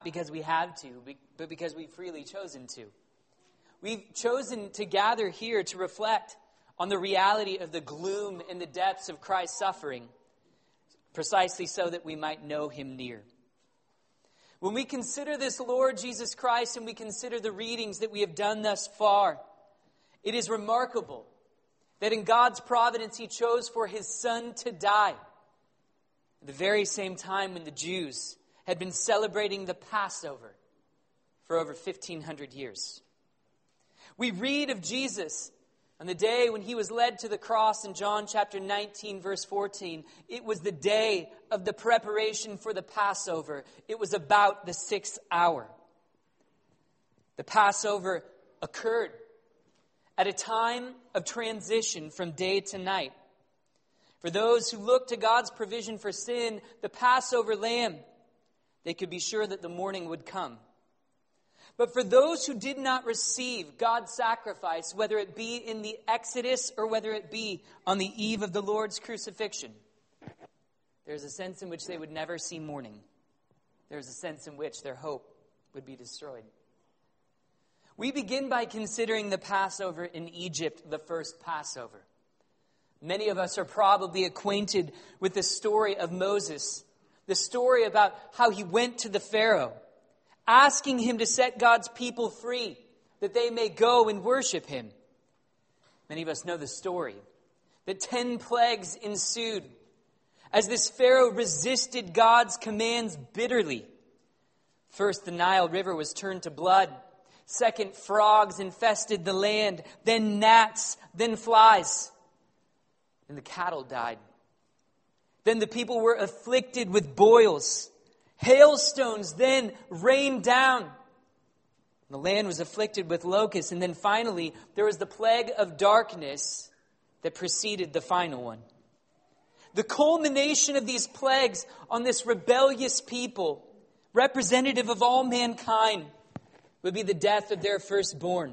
because we have to, but because we've freely chosen to. We've chosen to gather here to reflect on the reality of the gloom and the depths of Christ's suffering, precisely so that we might know him near. When we consider this Lord Jesus Christ and we consider the readings that we have done thus far, it is remarkable that in God's providence he chose for his Son to die at the very same time when the Jews had been celebrating the Passover for over 1,500 years. We read of Jesus on the day when he was led to the cross in John chapter 19, verse 14. It was the day of the preparation for the Passover. It was about the 6th hour. The Passover occurred at a time of transition from day to night. For those who looked to God's provision for sin, the Passover lamb, they could be sure that the morning would come. But for those who did not receive God's sacrifice, whether it be in the Exodus or whether it be on the eve of the Lord's crucifixion, there's a sense in which they would never see morning. There's a sense in which their hope would be destroyed. We begin by considering the Passover in Egypt, the first Passover. Many of us are probably acquainted with the story of Moses, the story about how he went to the Pharaoh, asking him to set God's people free, that they may go and worship him. Many of us know the story, that 10 plagues ensued as this Pharaoh resisted God's commands bitterly. First, the Nile River was turned to blood. Second, frogs infested the land. Then gnats, then flies. And the cattle died. Then the people were afflicted with boils. Hailstones then rained down. The land was afflicted with locusts. And then finally, there was the plague of darkness that preceded the final one. The culmination of these plagues on this rebellious people, representative of all mankind, would be the death of their firstborn.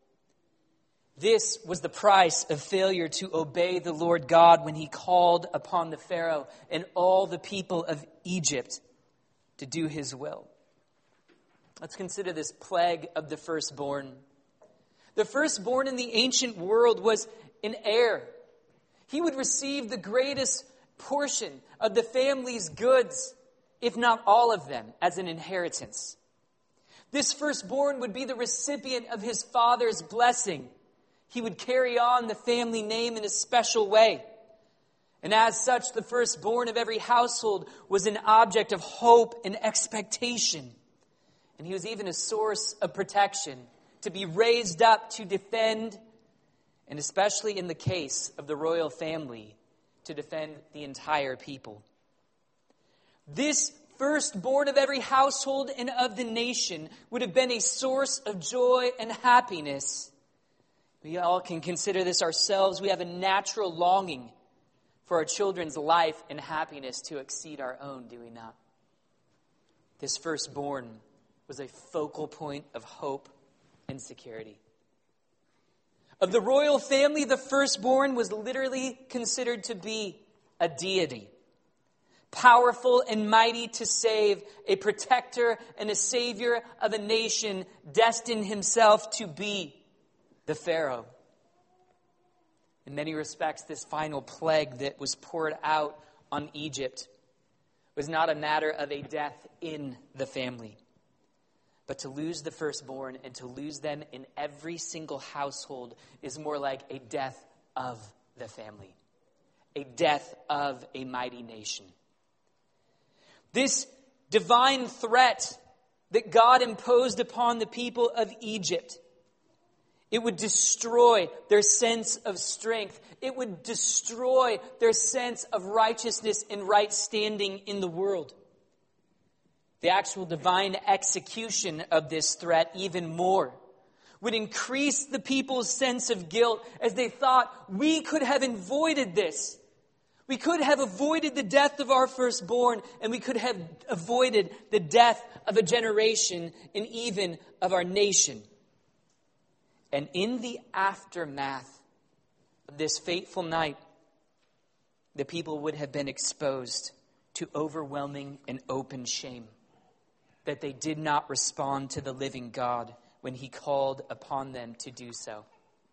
This was the price of failure to obey the Lord God when he called upon the Pharaoh and all the people of Egypt to do his will. Let's consider this plague of the firstborn. The firstborn in the ancient world was an heir. He would receive the greatest portion of the family's goods, if not all of them, as an inheritance. This firstborn would be the recipient of his father's blessing. He would carry on the family name in a special way. And as such, the firstborn of every household was an object of hope and expectation. And he was even a source of protection, to be raised up to defend, and especially in the case of the royal family, to defend the entire people. This firstborn of every household and of the nation would have been a source of joy and happiness. We all can consider this ourselves. We have a natural longing for our children's life and happiness to exceed our own, do we not? This firstborn was a focal point of hope and security. Of the royal family, the firstborn was literally considered to be a deity. Powerful and mighty to save, a protector and a savior of a nation, destined himself to be the Pharaoh. In many respects, this final plague that was poured out on Egypt was not a matter of a death in the family, but to lose the firstborn and to lose them in every single household is more like a death of the family, a death of a mighty nation. This divine threat that God imposed upon the people of Egypt, it would destroy their sense of strength. It would destroy their sense of righteousness and right standing in the world. The actual divine execution of this threat even more would increase the people's sense of guilt as they thought, we could have avoided this. We could have avoided the death of our firstborn, and we could have avoided the death of a generation and even of our nation. And in the aftermath of this fateful night, the people would have been exposed to overwhelming and open shame. that they did not respond to the living God when he called upon them to do so.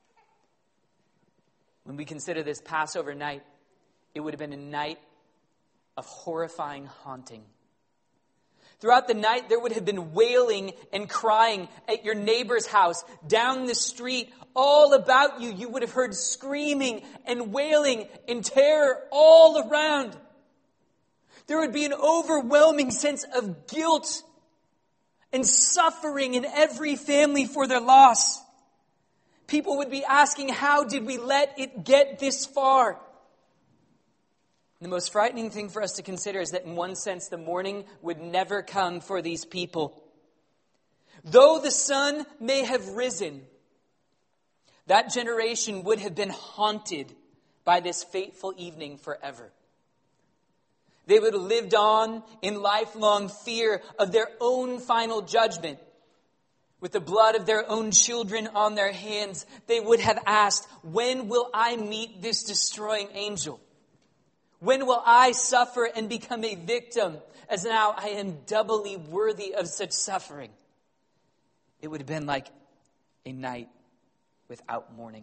When we consider this Passover night, it would have been a night of horrifying haunting. Throughout the night, there would have been wailing and crying at your neighbor's house, down the street, all about you. You would have heard screaming and wailing and terror all around. There would be an overwhelming sense of guilt and suffering in every family for their loss. People would be asking, how did we let it get this far? The most frightening thing for us to consider is that in one sense, the morning would never come for these people. Though the sun may have risen, that generation would have been haunted by this fateful evening forever. They would have lived on in lifelong fear of their own final judgment. With the blood of their own children on their hands, they would have asked, when will I meet this destroying angel? When will I suffer and become a victim, as now I am doubly worthy of such suffering? It would have been like a night without morning.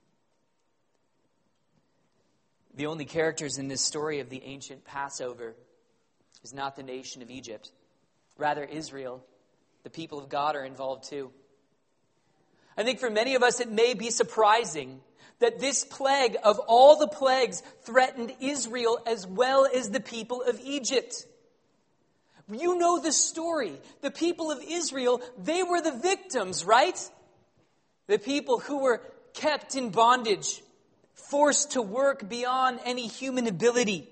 The only characters in this story of the ancient Passover is not the nation of Egypt. Rather, Israel, the people of God, are involved too. I think for many of us it may be surprising that this plague of all the plagues threatened Israel as well as the people of Egypt. You know the story. The people of Israel, they were the victims, right? The people who were kept in bondage, forced to work beyond any human ability,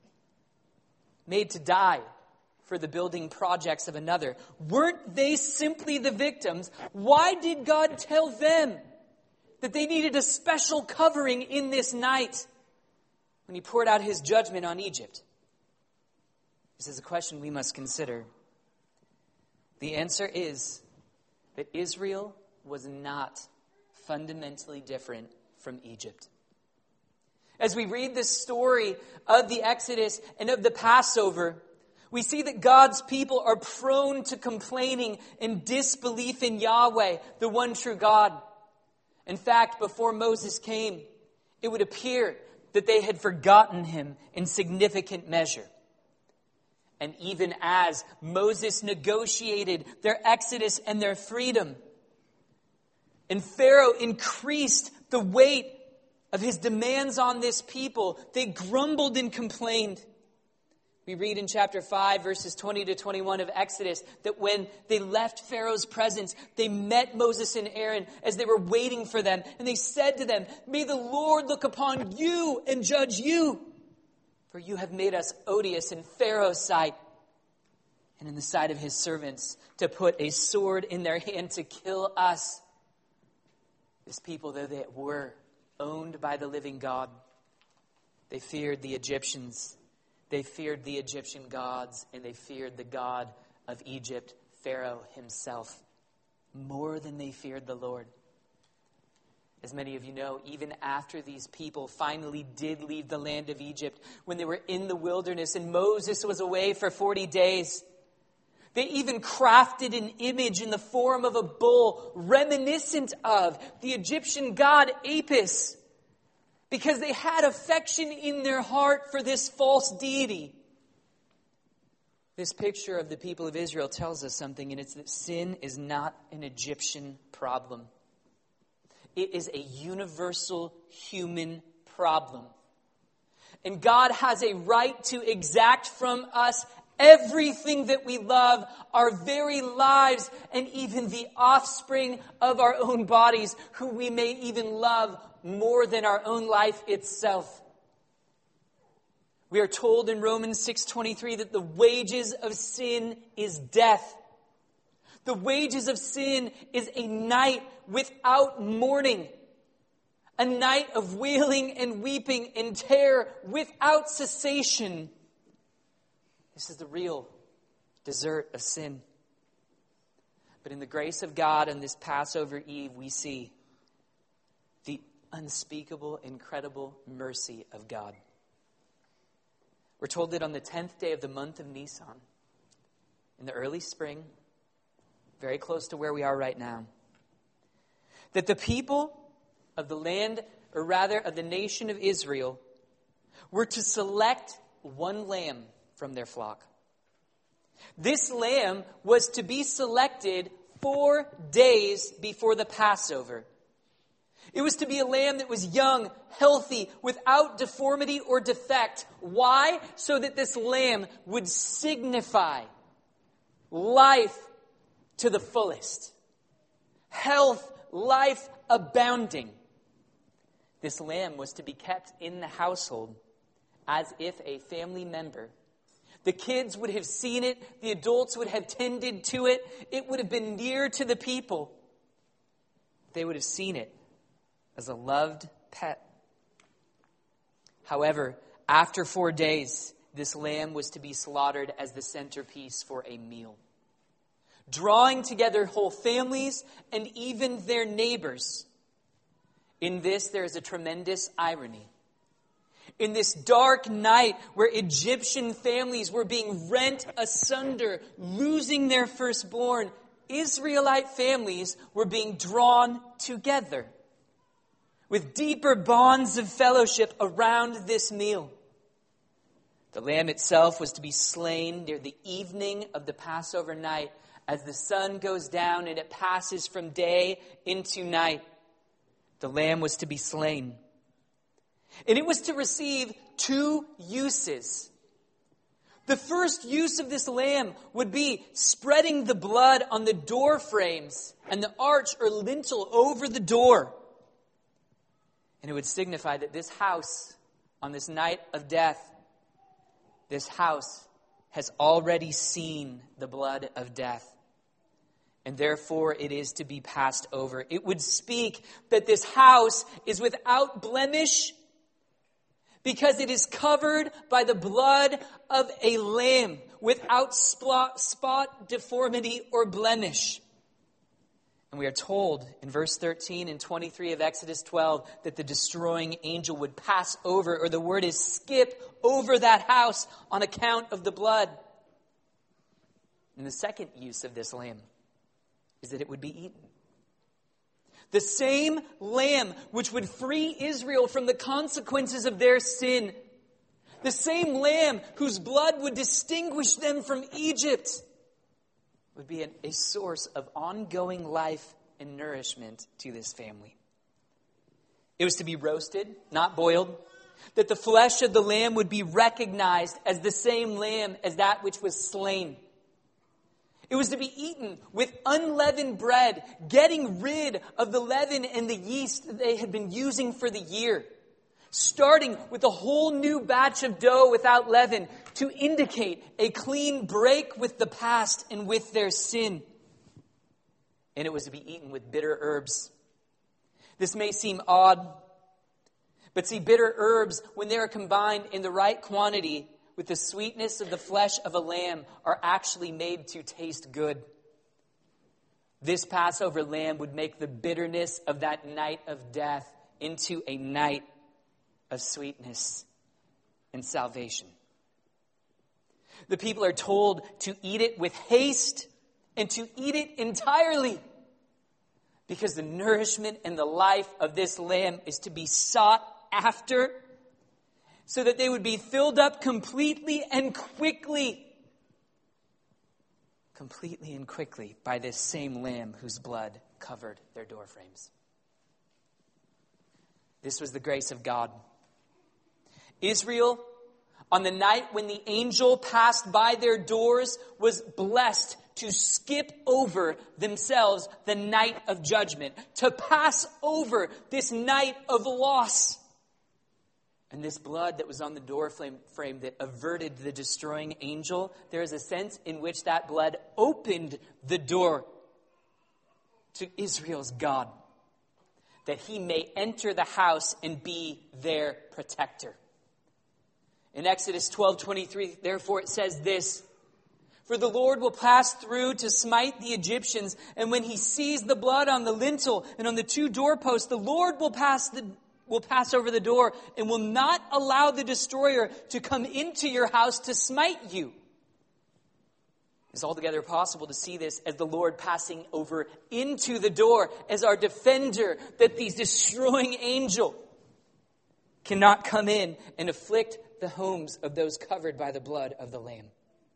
made to die for the building projects of another. Weren't they simply the victims? Why did God tell them that they needed a special covering in this night when he poured out his judgment on Egypt? This is a question we must consider. The answer is that Israel was not fundamentally different from Egypt. As we read this story of the Exodus and of the Passover, we see that God's people are prone to complaining and disbelief in Yahweh, the one true God. In fact, before Moses came, it would appear that they had forgotten him in significant measure. And even as Moses negotiated their exodus and their freedom, and Pharaoh increased the weight of his demands on this people, they grumbled and complained. We read in chapter 5, verses 20 to 21 of Exodus, that when they left Pharaoh's presence, they met Moses and Aaron as they were waiting for them. And they said to them, "May the Lord look upon you and judge you, for you have made us odious in Pharaoh's sight and in the sight of his servants, to put a sword in their hand to kill us." This people, though they were owned by the living God, they feared the Egyptians. They feared the Egyptian gods, and they feared the God of Egypt, Pharaoh himself, more than they feared the Lord. As many of you know, even after these people finally did leave the land of Egypt, when they were in the wilderness and Moses was away for 40 days, they even crafted an image in the form of a bull reminiscent of the Egyptian god Apis, because they had affection in their heart for this false deity. This picture of the people of Israel tells us something, and it's that sin is not an Egyptian problem. It is a universal human problem. And God has a right to exact from us everything that we love, our very lives, and even the offspring of our own bodies, who we may even love more than our own life itself. We are told in Romans 6:23 that the wages of sin is death. The wages of sin is a night without morning, a night of wailing and weeping and terror without cessation. This is the real desert of sin. But in the grace of God on this Passover Eve, we see the unspeakable, incredible mercy of God. We're told that on the 10th day of the month of Nisan, in the early spring, very close to where we are right now, that the people of the land, or rather of the nation of Israel, were to select one lamb from their flock. This lamb was to be selected 4 days before the Passover. It was to be a lamb that was young, healthy, without deformity or defect. Why? So that this lamb would signify life to the fullest. Health, life abounding. This lamb was to be kept in the household as if a family member. The kids would have seen it. The adults would have tended to it. It would have been near to the people. They would have seen it as a loved pet. However, after 4 days, this lamb was to be slaughtered as the centerpiece for a meal, drawing together whole families and even their neighbors. In this, there is a tremendous irony. In this dark night where Egyptian families were being rent asunder, losing their firstborn, Israelite families were being drawn together with deeper bonds of fellowship around this meal. The lamb itself was to be slain near the evening of the Passover night as the sun goes down and it passes from day into night. The lamb was to be slain. And it was to receive 2 uses. The first use of this lamb would be spreading the blood on the door frames and the arch or lintel over the door. And it would signify that this house, on this night of death, this house has already seen the blood of death. And therefore it is to be passed over. It would speak that this house is without blemish because it is covered by the blood of a lamb without spot, deformity, or blemish. And we are told in verse 13 and 23 of Exodus 12 that the destroying angel would pass over, or the word is skip over that house on account of the blood. And the second use of this lamb is that it would be eaten. The same lamb which would free Israel from the consequences of their sin. The same lamb whose blood would distinguish them from Egypt would be a source of ongoing life and nourishment to this family. It was to be roasted, not boiled. That the flesh of the lamb would be recognized as the same lamb as that which was slain. It was to be eaten with unleavened bread, getting rid of the leaven and the yeast that they had been using for the year. Starting with a whole new batch of dough without leaven to indicate a clean break with the past and with their sin. And it was to be eaten with bitter herbs. This may seem odd, but see, bitter herbs, when they are combined in the right quantity with the sweetness of the flesh of a lamb, are actually made to taste good. This Passover lamb would make the bitterness of that night of death into a night of sweetness and salvation. The people are told to eat it with haste and to eat it entirely, because the nourishment and the life of this lamb is to be sought after, so that they would be filled up completely and quickly by this same lamb whose blood covered their doorframes. This was the grace of God. Israel, on the night when the angel passed by their doors, was blessed to skip over themselves the night of judgment, to pass over this night of loss. And this blood that was on the door frame that averted the destroying angel, there is a sense in which that blood opened the door to Israel's God, that he may enter the house and be their protector. In Exodus 12:23, therefore it says this: "For the Lord will pass through to smite the Egyptians, and when he sees the blood on the lintel and on the 2 doorposts, the Lord will pass over the door and will not allow the destroyer to come into your house to smite you." It's altogether possible to see this as the Lord passing over into the door as our defender, that the destroying angel cannot come in and afflict the homes of those covered by the blood of the Lamb.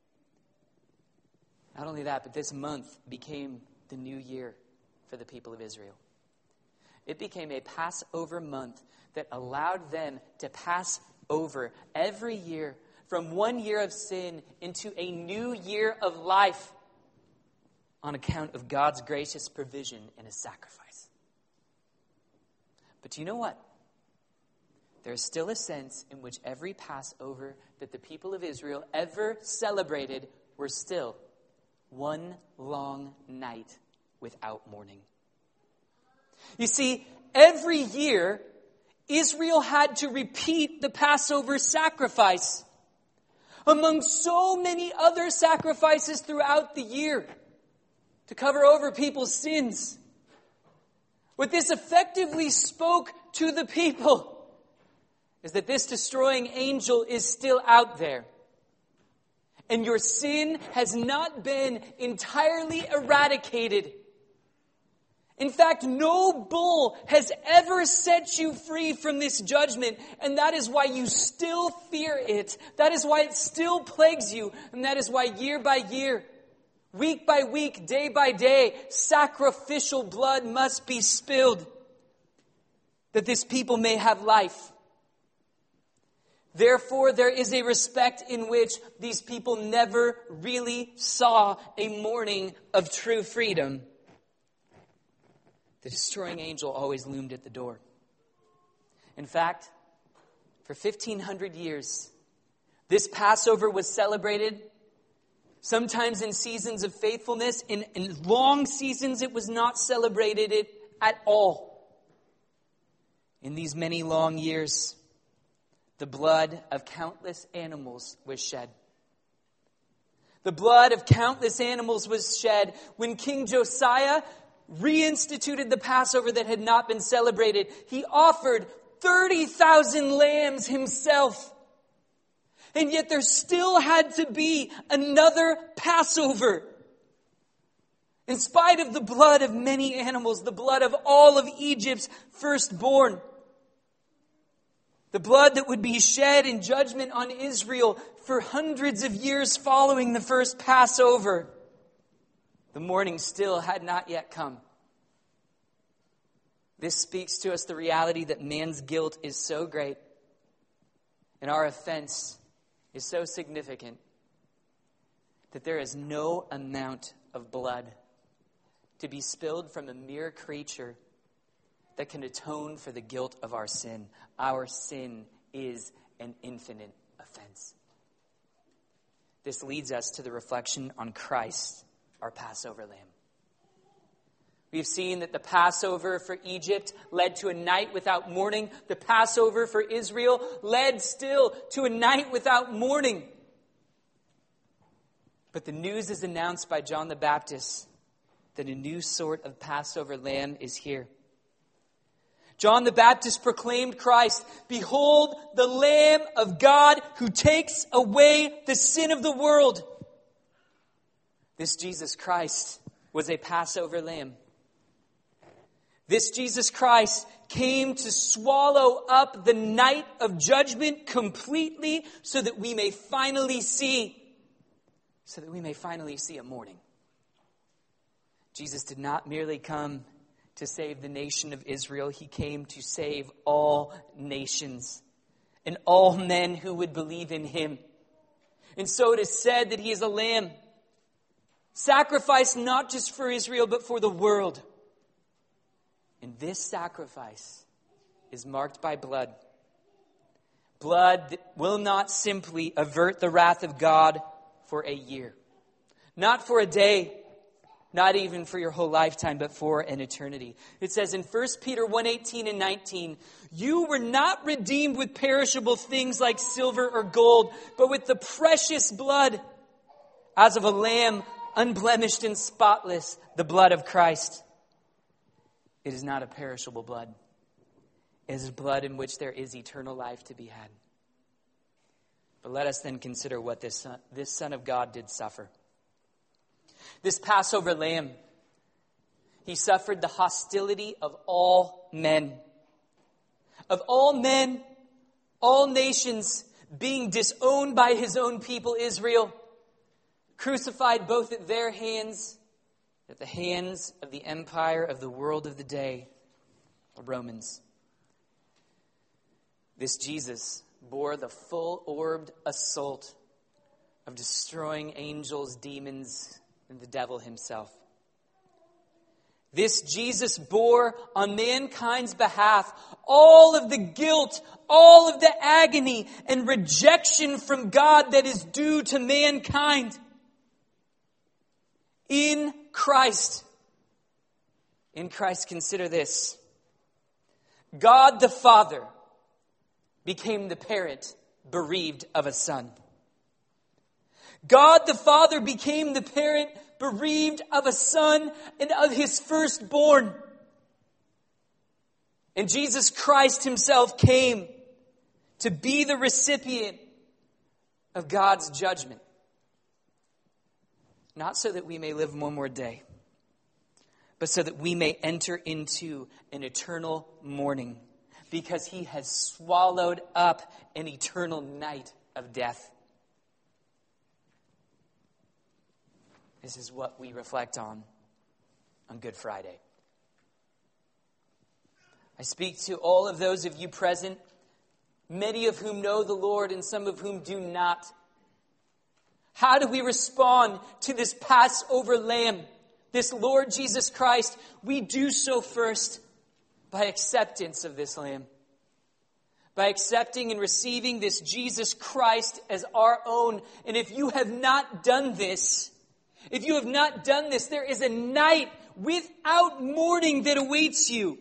Not only that, but this month became the new year for the people of Israel. It became a Passover month that allowed them to pass over every year from one year of sin into a new year of life on account of God's gracious provision and his sacrifice. But you know what? There's still a sense in which every Passover that the people of Israel ever celebrated were still one long night without mourning. You see, every year, Israel had to repeat the Passover sacrifice among so many other sacrifices throughout the year to cover over people's sins. What this effectively spoke to the people is that this destroying angel is still out there. And your sin has not been entirely eradicated. In fact, no bull has ever set you free from this judgment, and that is why you still fear it. That is why it still plagues you, and that is why year by year, week by week, day by day, sacrificial blood must be spilled, that this people may have life. Therefore, there is a respect in which these people never really saw a morning of true freedom. The destroying angel always loomed at the door. In fact, for 1,500 years, this Passover was celebrated, sometimes in seasons of faithfulness. In long seasons, it was not celebrated at all. In these many long years, the blood of countless animals was shed. The blood of countless animals was shed when King Josiah reinstituted the Passover that had not been celebrated. He offered 30,000 lambs himself. And yet there still had to be another Passover. In spite of the blood of many animals, the blood of all of Egypt's firstborn, the blood that would be shed in judgment on Israel for hundreds of years following the first Passover, the morning still had not yet come. This speaks to us the reality that man's guilt is so great and our offense is so significant that there is no amount of blood to be spilled from a mere creature that can atone for the guilt of our sin. Our sin is an infinite offense. This leads us to the reflection on Christ, our Passover lamb. We've seen that the Passover for Egypt led to a night without mourning. The Passover for Israel led still to a night without mourning. But the news is announced by John the Baptist that a new sort of Passover lamb is here. John the Baptist proclaimed Christ, "Behold, the Lamb of God who takes away the sin of the world." This Jesus Christ was a Passover lamb. This Jesus Christ came to swallow up the night of judgment completely so that we may finally see a morning. Jesus did not merely come to save the nation of Israel. He came to save all nations and all men who would believe in him. And so it is said that he is a lamb, sacrificed not just for Israel, but for the world. And this sacrifice is marked by blood. Blood that will not simply avert the wrath of God for a year. Not for a day. Not even for your whole lifetime, but for an eternity. It says in 1 Peter 1:18 and 19, "You were not redeemed with perishable things like silver or gold, but with the precious blood, as of a lamb, unblemished and spotless, the blood of Christ." It is not a perishable blood. It is blood in which there is eternal life to be had. But let us then consider what this Son of God did suffer. This Passover lamb, he suffered the hostility of all men. Of all men, all nations, being disowned by his own people, Israel, crucified both at their hands, at the hands of the empire of the world of the day, the Romans. This Jesus bore the full-orbed assault of destroying angels, demons, and the devil himself. This Jesus bore on mankind's behalf all of the guilt, all of the agony and rejection from God that is due to mankind. In Christ, consider this. God the Father became the parent bereaved of a son. God the Father became the parent bereaved of a son and of his firstborn. And Jesus Christ himself came to be the recipient of God's judgment. Not so that we may live one more day, but so that we may enter into an eternal mourning, because he has swallowed up an eternal night of death. This is what we reflect on Good Friday. I speak to all of those of you present, many of whom know the Lord and some of whom do not. How do we respond to this Passover lamb, this Lord Jesus Christ? We do so first by acceptance of this lamb. By accepting and receiving this Jesus Christ as our own. And if you have not done this, there is a night without mourning that awaits you.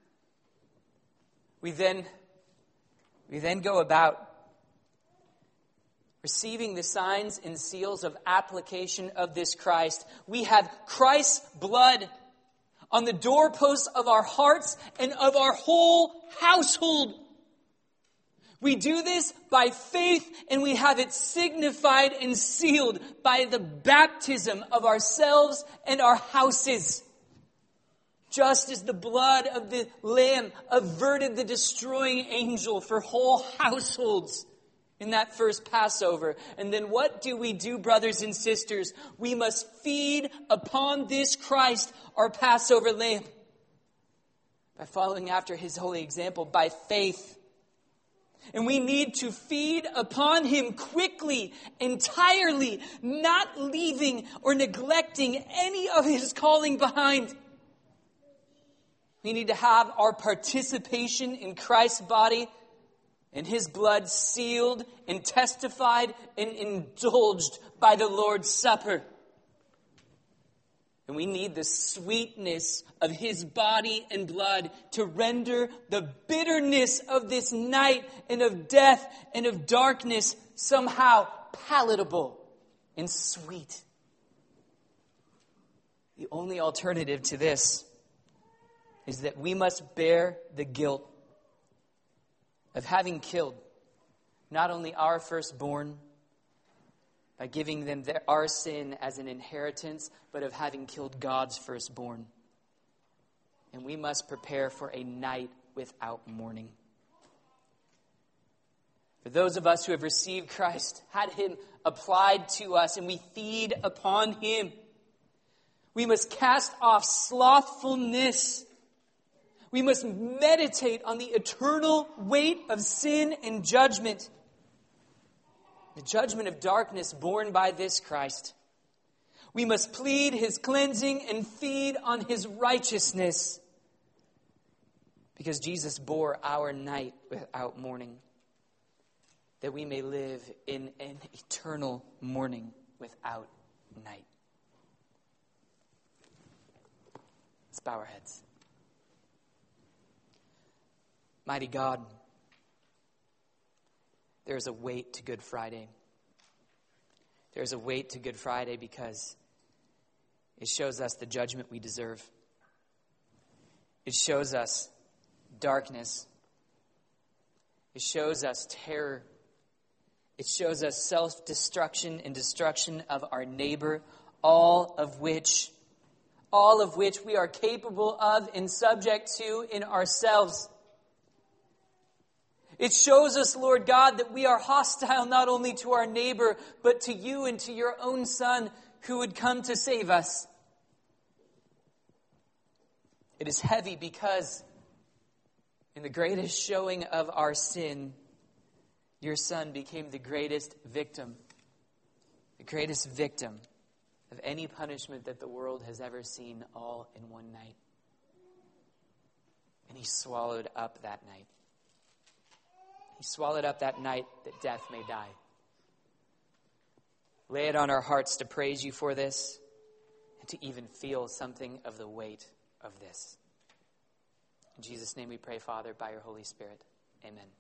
We then go about receiving the signs and seals of application of this Christ. We have Christ's blood on the doorposts of our hearts and of our whole household. We do this by faith, and we have it signified and sealed by the baptism of ourselves and our houses. Just as the blood of the Lamb averted the destroying angel for whole households in that first Passover. And then what do we do, brothers and sisters? We must feed upon this Christ, our Passover Lamb, by following after his holy example, by faith. And we need to feed upon him quickly, entirely, not leaving or neglecting any of his calling behind. We need to have our participation in Christ's body and his blood sealed and testified and indulged by the Lord's Supper. And we need the sweetness of his body and blood to render the bitterness of this night and of death and of darkness somehow palatable and sweet. The only alternative to this is that we must bear the guilt of having killed not only our firstborn by giving them our sin as an inheritance, but of having killed God's firstborn. And we must prepare for a night without mourning. For those of us who have received Christ, had him applied to us, and we feed upon him, we must cast off slothfulness. We must meditate on the eternal weight of sin and judgment. The judgment of darkness borne by this Christ. We must plead his cleansing and feed on his righteousness, because Jesus bore our night without mourning, that we may live in an eternal mourning without night. Let's bow our heads. Mighty God, there is a weight to Good Friday. There's a weight to Good Friday because it shows us the judgment we deserve. It shows us darkness. It shows us terror. It shows us self-destruction and destruction of our neighbor, all of which we are capable of and subject to in ourselves. It shows us, Lord God, that we are hostile not only to our neighbor, but to you and to your own Son who would come to save us. It is heavy because in the greatest showing of our sin, your Son became the greatest victim of any punishment that the world has ever seen, all in one night. And he swallowed up that night. He swallowed up that night that death may die. Lay it on our hearts to praise you for this and to even feel something of the weight of this. In Jesus' name we pray, Father, by your Holy Spirit. Amen.